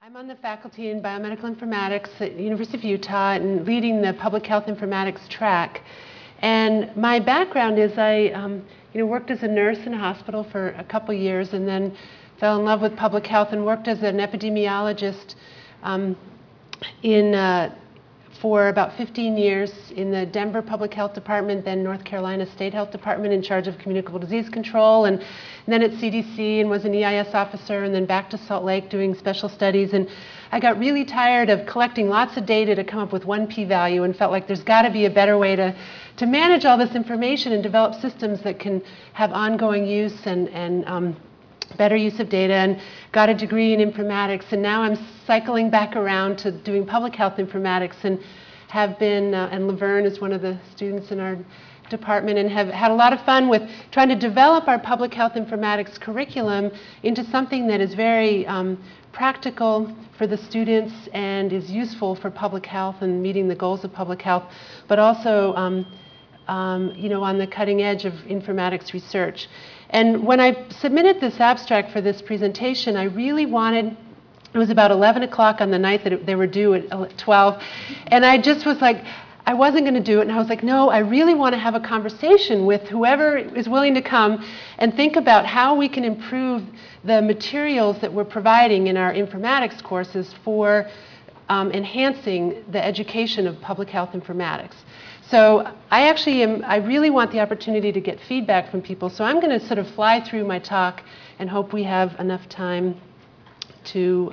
I'm on the faculty in biomedical informatics at the University of Utah and leading the public health informatics track. And my background is I worked as a nurse in a hospital for a couple years and then fell in love with public health and worked as an epidemiologist for about 15 years in the Denver Public Health Department, then North Carolina State Health Department in charge of communicable disease control, and then at CDC and was an EIS officer, and then back to Salt Lake doing special studies. And I got really tired of collecting lots of data to come up with one p-value and felt like there's got to be a better way to manage all this information and develop systems that can have ongoing use and better use of data, and got a degree in informatics, and now I'm cycling back around to doing public health informatics, and have been, and Laverne is one of the students in our department, and have had a lot of fun with trying to develop our public health informatics curriculum into something that is very practical for the students and is useful for public health and meeting the goals of public health, but also on the cutting edge of informatics research. And when I submitted this abstract for this presentation, I really wanted, it was about 11 o'clock on the night that they were due at 12, and I just was like, I wasn't going to do it, and I was like, no, I really want to have a conversation with whoever is willing to come and think about how we can improve the materials that we're providing in our informatics courses for enhancing the education of public health informatics. So I really want the opportunity to get feedback from people, so I'm going to sort of fly through my talk and hope we have enough time to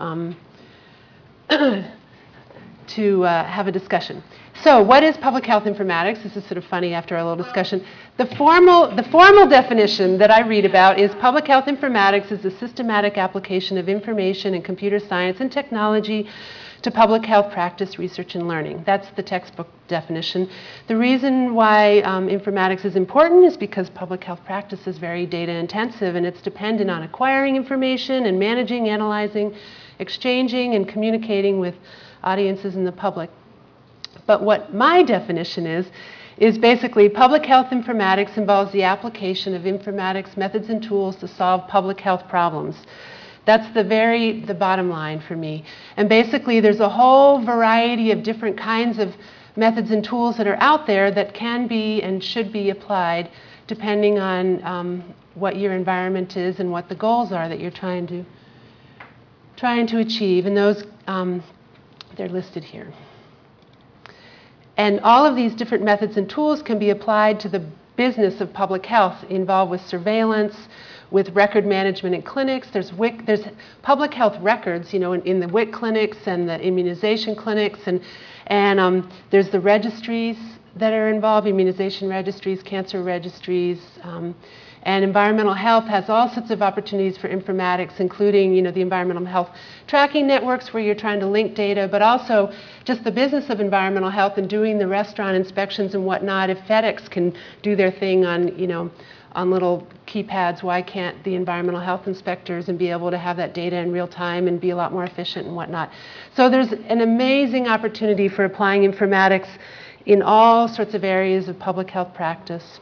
have a discussion. So what is public health informatics? This is sort of funny after our little discussion. The formal definition that I read about is public health informatics is a systematic application of information and computer science and technology to public health practice, research, and learning. That's the textbook definition. The reason why informatics is important is because public health practice is very data intensive, and it's dependent on acquiring information and managing, analyzing, exchanging, and communicating with audiences and the public. But what my definition is basically public health informatics involves the application of informatics methods and tools to solve public health problems. That's the bottom line for me. And basically there's a whole variety of different kinds of methods and tools that are out there that can be and should be applied depending on what your environment is and what the goals are that you're trying to achieve. And those, they're listed here. And all of these different methods and tools can be applied to the business of public health involved with surveillance, with record management in clinics. There's public health records, in the WIC clinics and the immunization clinics, and there's the registries that are involved, immunization registries, cancer registries, and environmental health has all sorts of opportunities for informatics, including, the environmental health tracking networks where you're trying to link data, but also just the business of environmental health and doing the restaurant inspections and whatnot. If FedEx can do their thing on little keypads, why can't the environmental health inspectors and be able to have that data in real time and be a lot more efficient and whatnot? So there's an amazing opportunity for applying informatics in all sorts of areas of public health practice.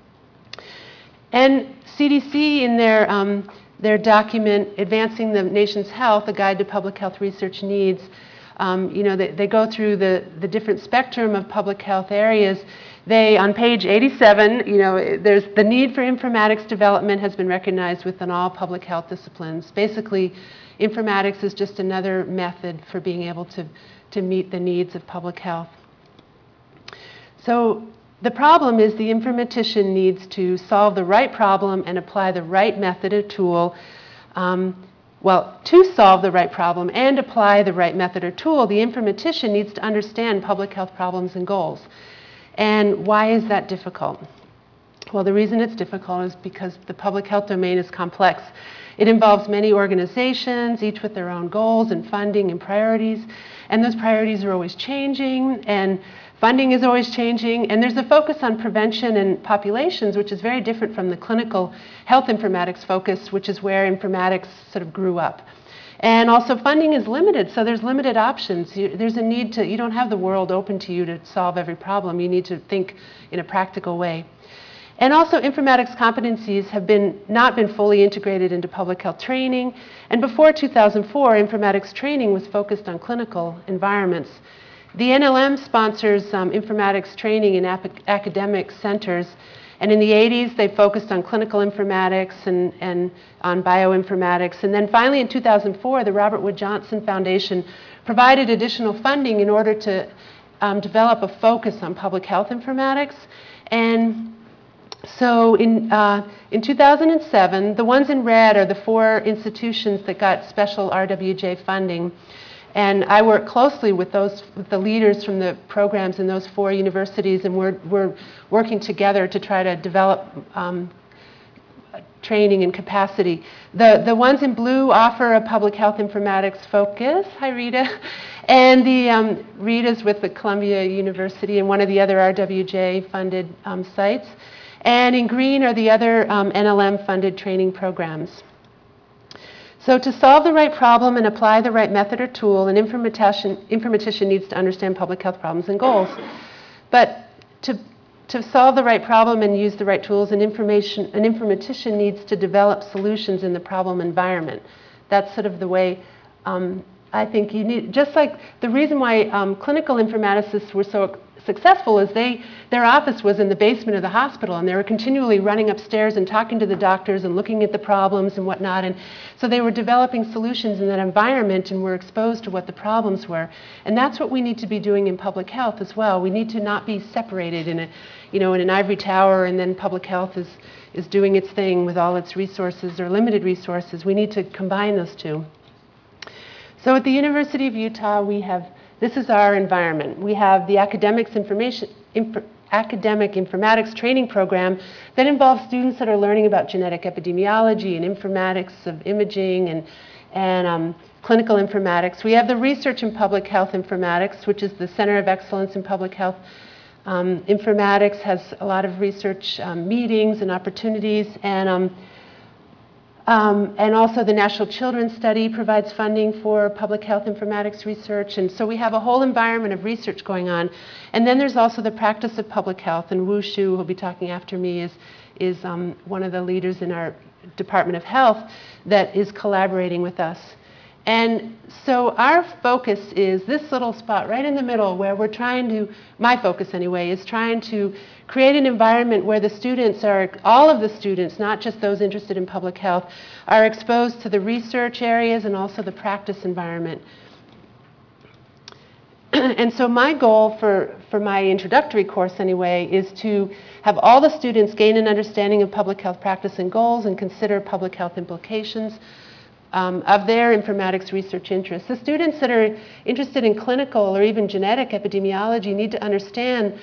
And CDC in their document, Advancing the Nation's Health, A Guide to Public Health Research Needs, they go through the different spectrum of public health areas. On page 87, there's the need for informatics development has been recognized within all public health disciplines. Basically, informatics is just another method for being able to meet the needs of public health. So the problem is the informatician needs to solve the right problem and apply the right method or tool. To solve the right problem and apply the right method or tool, the informatician needs to understand public health problems and goals. And why is that difficult? Well, the reason it's difficult is because the public health domain is complex. It involves many organizations, each with their own goals and funding and priorities. And those priorities are always changing, and funding is always changing. And there's a focus on prevention and populations, which is very different from the clinical health informatics focus, which is where informatics sort of grew up. And also funding is limited, so there's limited options. There's a need you don't have the world open to you to solve every problem. You need to think in a practical way. And also informatics competencies have not been fully integrated into public health training. And before 2004, informatics training was focused on clinical environments. The NLM sponsors informatics training in academic centers. And in the 80s, they focused on clinical informatics and on bioinformatics. And then finally in 2004, the Robert Wood Johnson Foundation provided additional funding in order to develop a focus on public health informatics. And so in 2007, the ones in red are the 4 institutions that got special RWJ funding. And I work closely with the leaders from the programs in those 4 universities, and we're working together to try to develop training and capacity. The ones in blue offer a public health informatics focus. Hi, Rita. And the Rita's with the Columbia University and one of the other RWJ-funded sites. And in green are the other NLM-funded training programs. So to solve the right problem and apply the right method or tool, an informatician needs to understand public health problems and goals. But to solve the right problem and use the right tools, an informatician needs to develop solutions in the problem environment. That's sort of the way I think you need, just like the reason why clinical informaticists were so successful is their office was in the basement of the hospital, and they were continually running upstairs and talking to the doctors and looking at the problems and whatnot. And so they were developing solutions in that environment and were exposed to what the problems were. And that's what we need to be doing in public health as well. We need to not be separated in in an ivory tower, and then public health is doing its thing with all its resources or limited resources. We need to combine those two. So at the University of Utah, this is our environment. We have the academic informatics training program that involves students that are learning about genetic epidemiology and informatics of imaging and clinical informatics. We have the research in public health informatics, which is the Center of Excellence in Public Health. Informatics has a lot of research meetings and opportunities, and also the National Children's Study provides funding for public health informatics research. And so we have a whole environment of research going on. And then there's also the practice of public health. And Wu Shu, who will be talking after me, is one of the leaders in our Department of Health that is collaborating with us. And so our focus is this little spot right in the middle where we're trying to, my focus anyway, is trying to create an environment where the students are, all of the students, not just those interested in public health, are exposed to the research areas and also the practice environment. And so my goal for my introductory course anyway is to have all the students gain an understanding of public health practice and goals and consider public health implications of their informatics research interests. The students that are interested in clinical or even genetic epidemiology need to understand,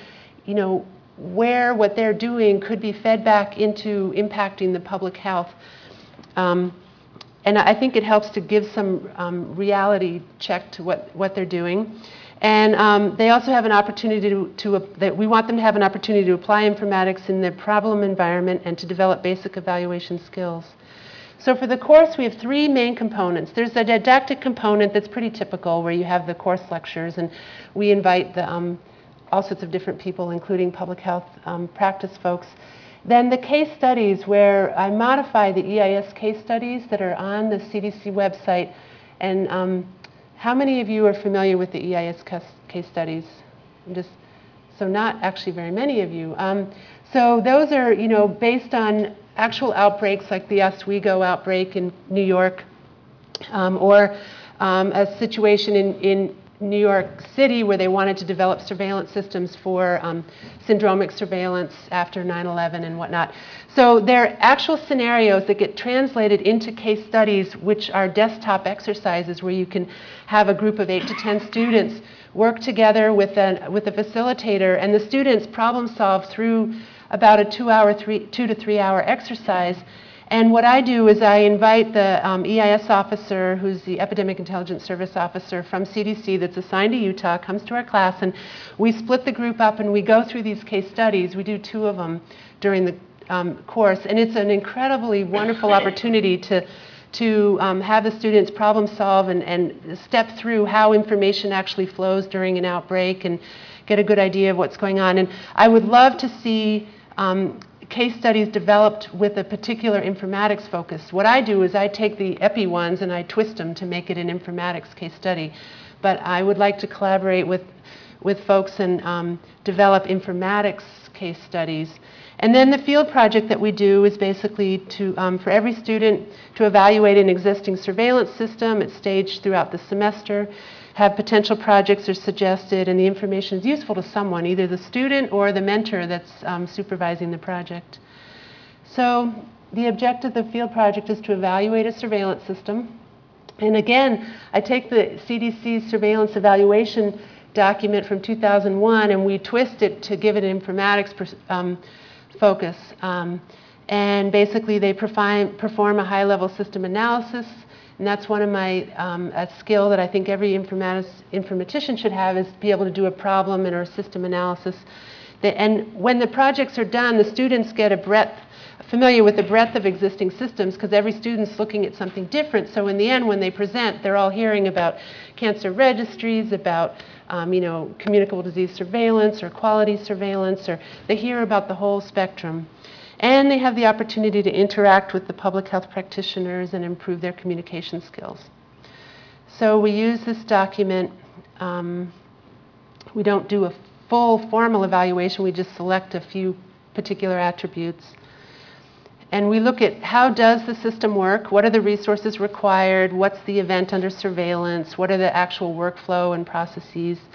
where what they're doing could be fed back into impacting the public health. And I think it helps to give some reality check to what they're doing. And they also have an opportunity that we want them to have an opportunity to apply informatics in their problem environment and to develop basic evaluation skills. So for the course, we have 3 main components. There's a didactic component that's pretty typical, where you have the course lectures, and we invite all sorts of different people, including public health practice folks. Then the case studies, where I modify the EIS case studies that are on the CDC website. And how many of you are familiar with the EIS case studies? So not actually very many of you. So those are, based on actual outbreaks like the Oswego outbreak in New York, or a situation in New York City where they wanted to develop surveillance systems for syndromic surveillance after 9/11 and whatnot. So they're actual scenarios that get translated into case studies, which are desktop exercises where you can have a group of 8 to 10 students work together with a facilitator, and the students problem solve through about a 2 to 3 hour exercise. And what I do is I invite the EIS officer, who's the Epidemic Intelligence Service officer from CDC that's assigned to Utah, comes to our class, and we split the group up and we go through these case studies. We do 2 of them during the course, and it's an incredibly wonderful opportunity to have the students problem solve and step through how information actually flows during an outbreak and get a good idea of what's going on. And I would love to see case studies developed with a particular informatics focus. What I do is I take the EPI ones and I twist them to make it an informatics case study. But I would like to collaborate with folks and develop informatics case studies. And then the field project that we do is basically to, for every student to evaluate an existing surveillance system. It's staged throughout the semester, have potential projects are suggested, and the information is useful to someone, either the student or the mentor that's supervising the project. So the objective of the field project is to evaluate a surveillance system. And again, I take the CDC surveillance evaluation document from 2001 and we twist it to give it an informatics focus. And basically they perform a high-level system analysis, and that's one of my, a skill that I think every informatician should have, is be able to do a problem and or system analysis. And when the projects are done, the students get a breadth, familiar with the breadth of existing systems, because every student's looking at something different. So in the end, when they present, they're all hearing about cancer registries, about you know, communicable disease surveillance or quality surveillance, or they hear about the whole spectrum. And they have the opportunity to interact with the public health practitioners and improve their communication skills. So we use this document. We don't do a full formal evaluation, we just select a few particular attributes. And we look at how does the system work, what are the resources required, what's the event under surveillance, what are the actual workflow and processes.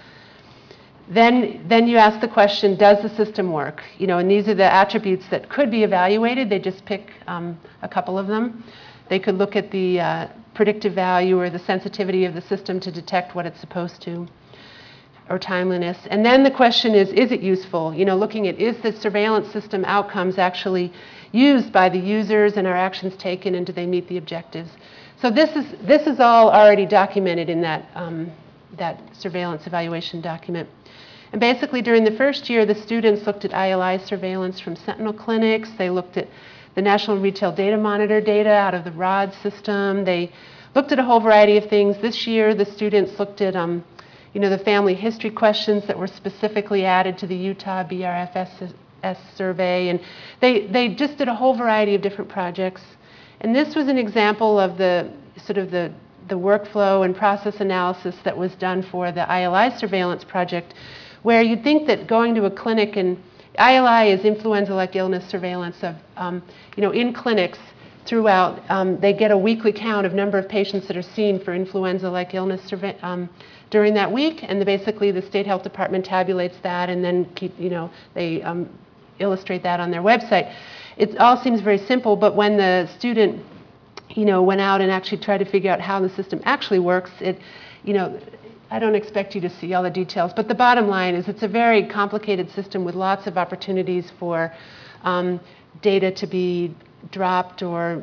Then you ask the question, does the system work? You know, and these are the attributes that could be evaluated. They just pick a couple of them. They could look at the predictive value or the sensitivity of the system to detect what it's supposed to, or timeliness. And then the question is it useful? You know, looking at, is the surveillance system outcomes actually used by the users, and are actions taken, and do they meet the objectives? So this is all already documented in that, that surveillance evaluation document. And basically during the first year, the students looked at ILI surveillance from Sentinel clinics. They looked at the National Retail Data Monitor data out of the ROD system. They looked at a whole variety of things. This year, the students looked at you know, the family history questions that were specifically added to the Utah BRFS survey. And they just did a whole variety of different projects. And this was an example of the sort of the workflow and process analysis that was done for the ILI surveillance project, where you'd think that going to a clinic, and ILI is influenza-like illness surveillance of, you know, in clinics throughout, they get a weekly count of number of patients that are seen for influenza-like illness during that week, and basically the state health department tabulates that and then you know, they illustrate that on their website. It all seems very simple, but when the student, you know, went out and actually tried to figure out how the system actually works, you know, I don't expect you to see all the details, but the bottom line is it's a very complicated system with lots of opportunities for data to be dropped or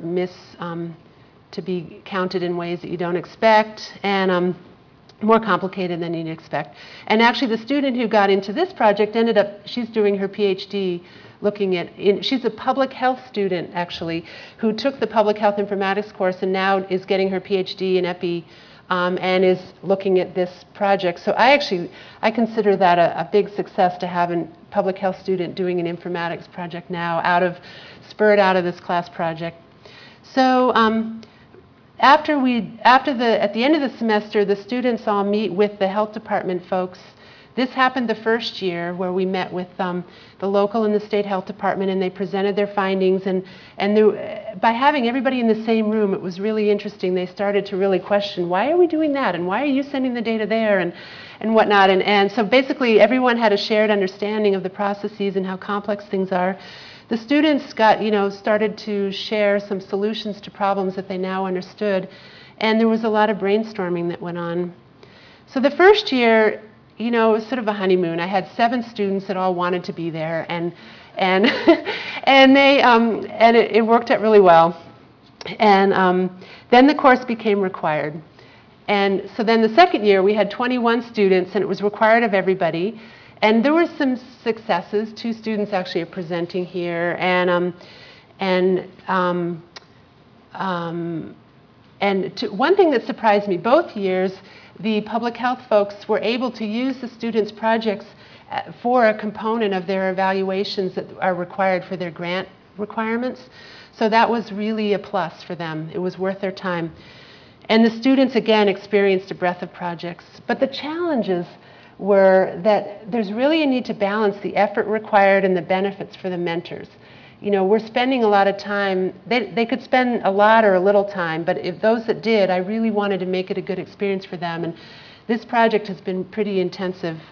to be counted in ways that you don't expect, and more complicated than you'd expect. And actually the student who got into this project ended up, she's doing her PhD looking at, she's a public health student actually, who took the public health informatics course and now is getting her PhD in EPI and is looking at this project. So I consider that a big success to have a public health student doing an informatics project now, spurred out of this class project. So at the end of the semester, the students all meet with the health department folks. This happened the first year, where we met with the local and the state health department, and they presented their findings. And by having everybody in the same room, it was really interesting. They started to really question, why are we doing that? And why are you sending the data there? And whatnot. And so basically, everyone had a shared understanding of the processes and how complex things are. The students got, you know, started to share some solutions to problems that they now understood. And there was a lot of brainstorming that went on. So the first year, you know, it was sort of a honeymoon. I had 7 students that all wanted to be there, and it worked out really well. And then the course became required. And so then the second year, we had 21 students, and it was required of everybody. And there were some successes. 2 students actually are presenting here, one thing that surprised me, both years, the public health folks were able to use the students' projects for a component of their evaluations that are required for their grant requirements. So that was really a plus for them. It was worth their time. And the students, again, experienced a breadth of projects. But the challenges were that there's really a need to balance the effort required and the benefits for the mentors. You know, we're spending a lot of time. They could spend a lot or a little time, but if those that did, I really wanted to make it a good experience for them. And this project has been pretty intensive.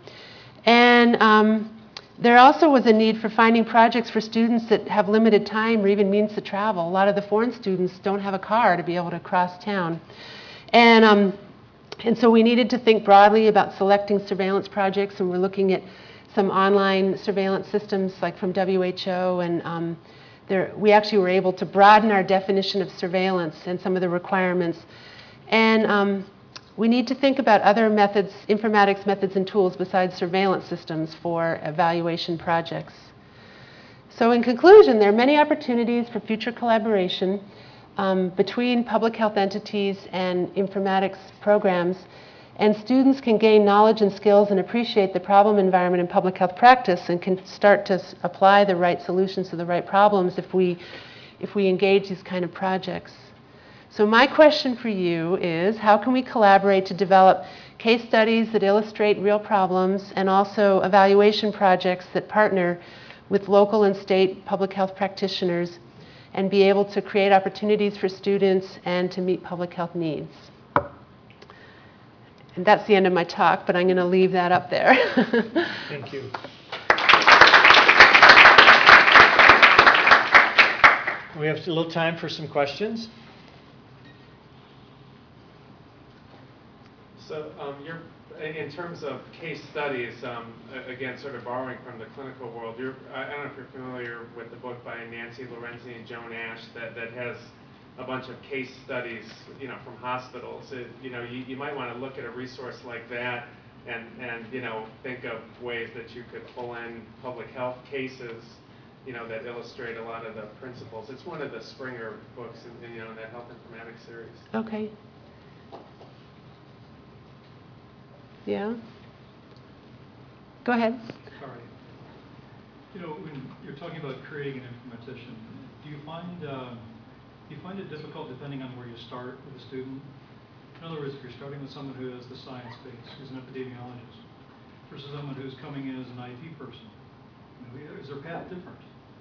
There also was a need for finding projects for students that have limited time or even means to travel. A lot of the foreign students don't have a car to be able to cross town. And so we needed to think broadly about selecting surveillance projects, and we're looking at some online surveillance systems like from WHO, and we actually were able to broaden our definition of surveillance and some of the requirements. And we need to think about other methods, informatics methods and tools besides surveillance systems for evaluation projects. So in conclusion, there are many opportunities for future collaboration between public health entities and informatics programs, and students can gain knowledge and skills and appreciate the problem environment in public health practice and can start to apply the right solutions to the right problems if we engage these kind of projects. So my question for you is, how can we collaborate to develop case studies that illustrate real problems and also evaluation projects that partner with local and state public health practitioners and be able to create opportunities for students and to meet public health needs? And that's the end of my talk, but I'm going to leave that up there. Thank you. We have a little time for some questions. So in terms of case studies, again, sort of borrowing from the clinical world, I don't know if you're familiar with the book by Nancy Lorenzi and Joan Ash that has a bunch of case studies, you know, from hospitals. You might want to look at a resource like that and think of ways that you could pull in public health cases, that illustrate a lot of the principles. It's one of the Springer books in that health informatics series. Okay. Yeah. Go ahead. Sorry. When you're talking about creating an informatician, do you find it difficult depending on where you start with a student? In other words, if you're starting with someone who has the science base, who's an epidemiologist, versus someone who's coming in as an IT person, is their path different?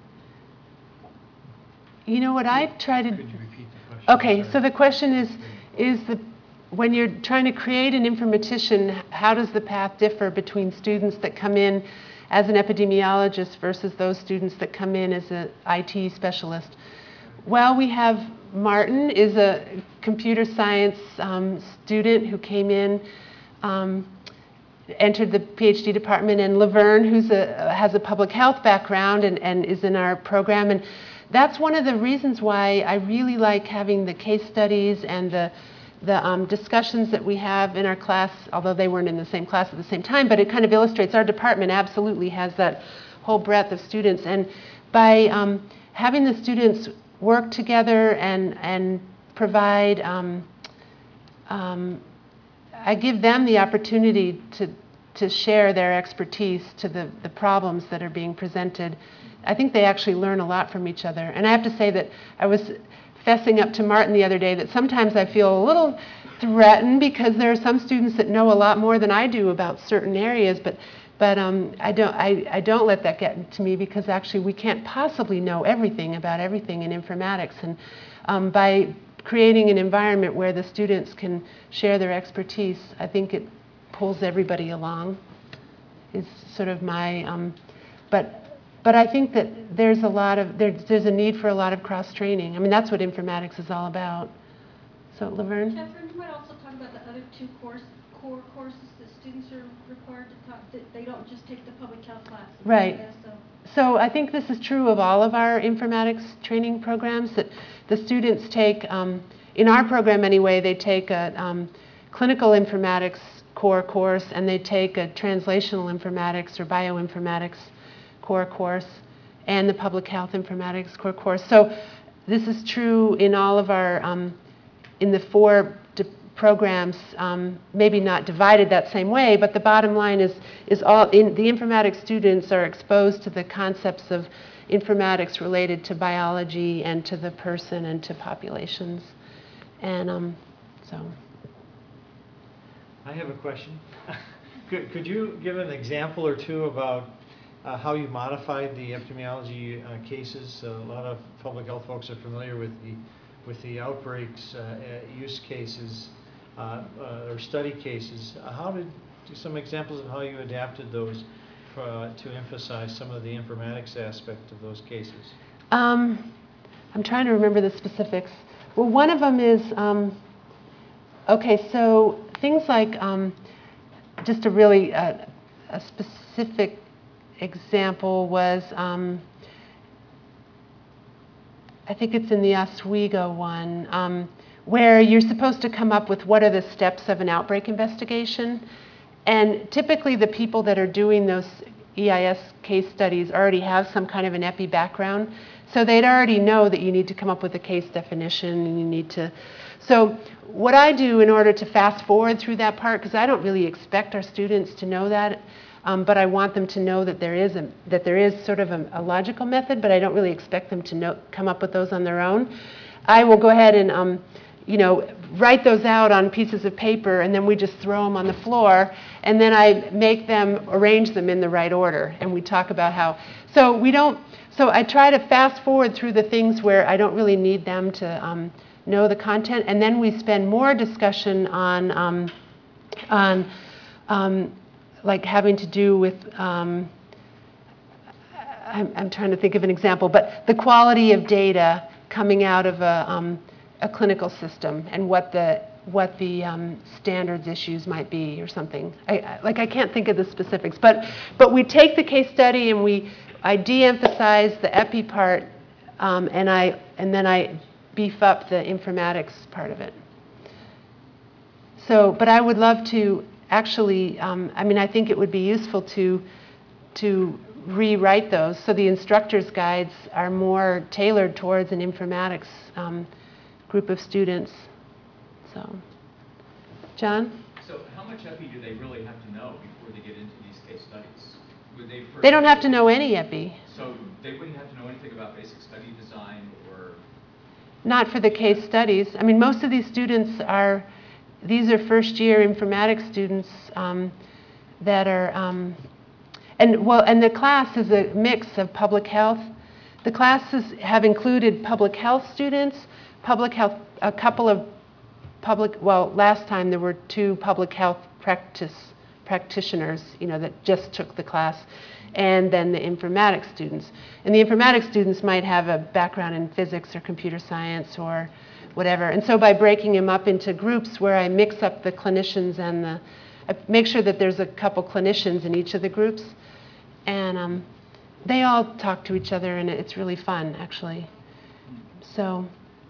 What I try to... Could you repeat the question? Okay, so the question is when you're trying to create an informatician, how does the path differ between students that come in as an epidemiologist versus those students that come in as an IT specialist? Well, we have Martin is a computer science student who came in, entered the PhD department, and Laverne, who has a public health background and is in our program. And that's one of the reasons why I really like having the case studies and the discussions that we have in our class, although they weren't in the same class at the same time, but it kind of illustrates our department absolutely has that whole breadth of students. And by having the students work together and provide, I give them the opportunity to share their expertise to the problems that are being presented. I think they actually learn a lot from each other. And I have to say that I was fessing up to Martin the other day that sometimes I feel a little threatened because there are some students that know a lot more than I do about certain areas, but I don't let that get to me because actually we can't possibly know everything about everything in informatics. And by creating an environment where the students can share their expertise, I think it pulls everybody along, is sort of my, but I think that there's a need for a lot of cross-training. I mean, that's what informatics is all about. So, Laverne? Catherine, you might also talk about the other two core courses that students are required to talk, that they don't just take the public health class. Right. So I think this is true of all of our informatics training programs, that the students take, in our program anyway, they take a clinical informatics core course and they take a translational informatics or bioinformatics core course and the public health informatics core course. So this is true in all of our, in the four programs, maybe not divided that same way, but the bottom line is all in the informatics students are exposed to the concepts of informatics related to biology and to the person and to populations. And so. I have a question. Could you give an example or two about how you modified the epidemiology cases? A lot of public health folks are familiar with the outbreaks, use cases, or study cases. Some examples of how you adapted those to emphasize some of the informatics aspect of those cases? I'm trying to remember the specifics. Well, one of them is, okay, so things like, just a really a specific example was, I think it's in the Oswego one, where you're supposed to come up with what are the steps of an outbreak investigation. And typically the people that are doing those EIS case studies already have some kind of an epi background. So they'd already know that you need to come up with a case definition and you need to. So what I do in order to fast forward through that part, because I don't really expect our students to know that, but I want them to know that there is sort of a logical method, but I don't really expect them to come up with those on their own. I will go ahead and write those out on pieces of paper, and then we just throw them on the floor, and then I make them arrange them in the right order, and we talk about how. So I try to fast forward through the things where I don't really need them to know the content, and then we spend more discussion on like having to do with. I'm trying to think of an example, but the quality of data coming out of a clinical system and what the standards issues might be or something. I can't think of the specifics, but we take the case study and I de-emphasize the epi part, and then I beef up the informatics part of it. So, but I would love to actually, I think it would be useful to rewrite those so the instructor's guides are more tailored towards an informatics group of students. So, John? So how much epi do they really have to know before they get into these case studies? Would they first They don't have to know any epi. So they wouldn't have to know anything about basic study design or? Not for the case studies. I mean, most of these students these are first year informatics students that are, and the class is a mix of public health. The classes have included public health students, public health, a couple of last time there were 2 public health practitioners, that just took the class, and then the informatics students. And the informatics students might have a background in physics or computer science or whatever. And so by breaking them up into groups where I mix up the clinicians and I make sure that there's a couple clinicians in each of the groups, and they all talk to each other, and it's really fun, actually. So,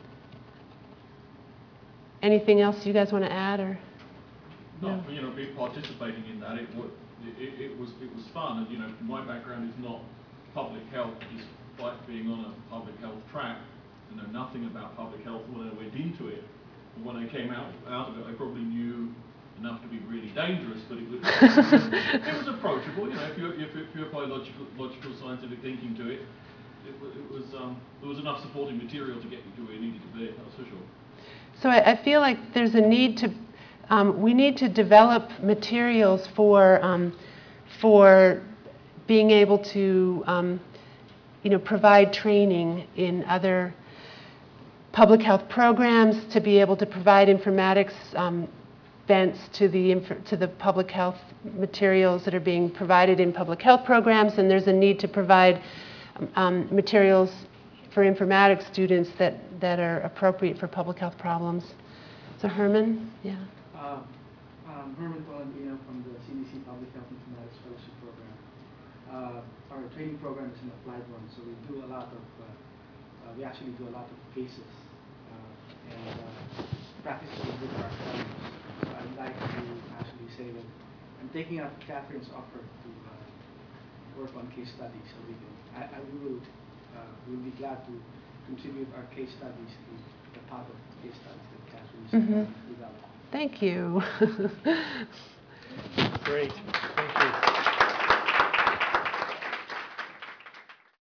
anything else you guys want to add, or? No, participating in that, it was fun, and my background is not public health, despite being on a public health track. I know nothing about public health when I went into it. But when I came out of it, I probably knew enough to be really dangerous, but it was approachable. If you apply logical scientific thinking to it, there was enough supporting material to get you to where you needed to be. That's for sure. So I feel like there's a need to, we need to develop materials for being able to, provide training in other public health programs, to be able to provide informatics bents to the public health materials that are being provided in public health programs, and there's a need to provide materials for informatics students that are appropriate for public health problems. So Herman, yeah. Herman Palandino from the CDC Public Health Informatics Fellowship Program. Our training program is an applied one, so we do a lot of, we actually do a lot of cases and practice with our fellows. So I'd like to actually say that I'm taking up Catherine's offer to work on case studies, so we can, we'll be glad to contribute our case studies to the part of case studies that Catherine developed. Thank you. Great, thank you.